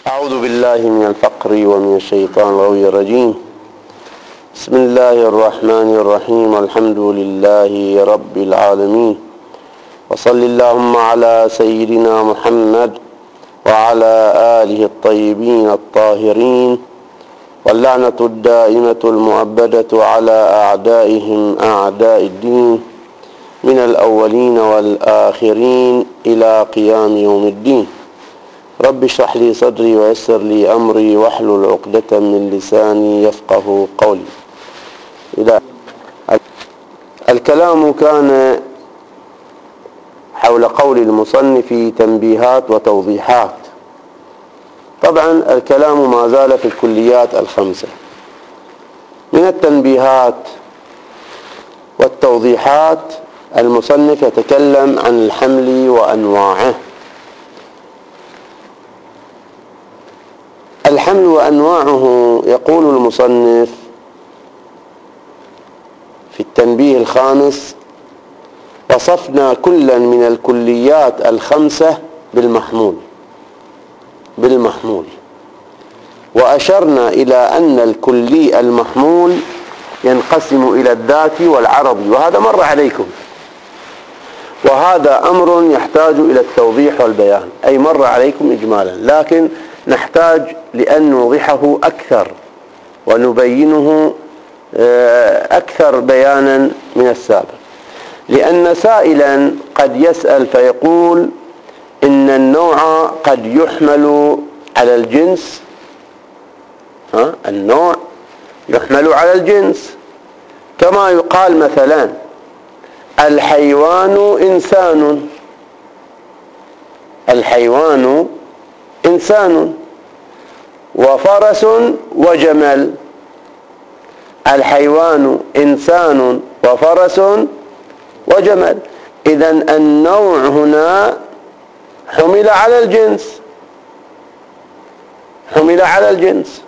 أعوذ بالله من الفقر ومن الشيطان الغوي الرجيم. بسم الله الرحمن الرحيم. الحمد لله رب العالمين، وصل اللهم على سيدنا محمد وعلى آله الطيبين الطاهرين، واللعنة الدائمة المؤبدة على أعدائهم أعداء الدين من الأولين والآخرين إلى قيام يوم الدين. رب اشرح لي صدري ويسر لي أمري واحلل عقدة من لساني يفقه قولي. الكلام كان حول قول المصنف تنبيهات وتوضيحات. طبعا الكلام ما زال في الكليات الخمسة. من التنبيهات والتوضيحات المصنف يتكلم عن الحمل وأنواعه. الحمل وأنواعه، يقول المصنف في التنبيه الخامس: وصفنا كلا من الكليات الخمسة بالمحمول، وأشرنا إلى أن الكلي المحمول ينقسم إلى الذات والعرضي، وهذا مر عليكم، وهذا أمر يحتاج إلى التوضيح والبيان، أي مر عليكم إجمالا، لكن نحتاج لأن نوضحه أكثر ونبينه أكثر بيانا من السابق، لأن سائلا قد يسأل فيقول إن النوع قد يحمل على الجنس. النوع يحمل على الجنس، كما يقال مثلا الحيوان إنسان وفرس وجمل. الحيوان إنسان وفرس وجمل، إذن النوع هنا حمل على الجنس.